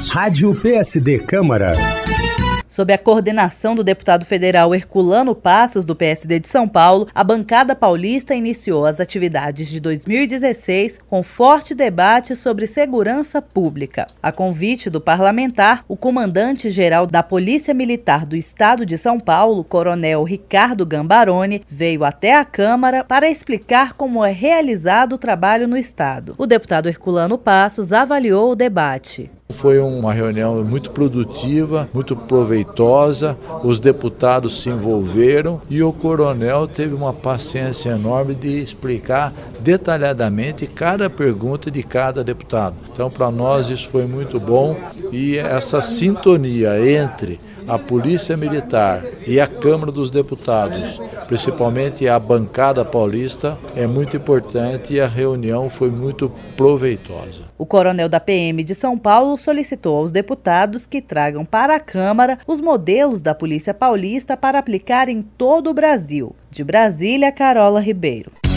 Rádio PSD Câmara. Sob a coordenação do deputado federal Herculano Passos, do PSD de São Paulo, a bancada paulista iniciou as atividades de 2016 com forte debate sobre segurança pública. A convite do parlamentar, o comandante-geral da Polícia Militar do Estado de São Paulo, Coronel Ricardo Gambaroni, veio até a Câmara para explicar como é realizado o trabalho no Estado. O deputado Herculano Passos avaliou o debate. Foi uma reunião muito produtiva, muito proveitosa, os deputados se envolveram e o coronel teve uma paciência enorme de explicar detalhadamente cada pergunta de cada deputado. Então, para nós isso foi muito bom e essa sintonia entre a Polícia Militar e a Câmara dos Deputados, principalmente a bancada paulista, é muito importante e a reunião foi muito proveitosa. O coronel da PM de São Paulo solicitou aos deputados que tragam para a Câmara os modelos da Polícia Paulista para aplicar em todo o Brasil. De Brasília, Carola Ribeiro.